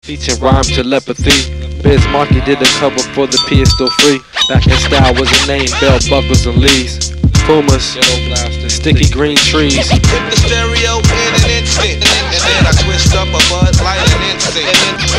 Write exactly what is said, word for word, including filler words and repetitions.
Featuring rhyme telepathy. Biz Markie did a cover for the P is still free. Back in style was a name, bell buckles and leaves. Pumas, sticky green trees. Hit the stereo in an instant, and then I twist up a Bud Light and instant.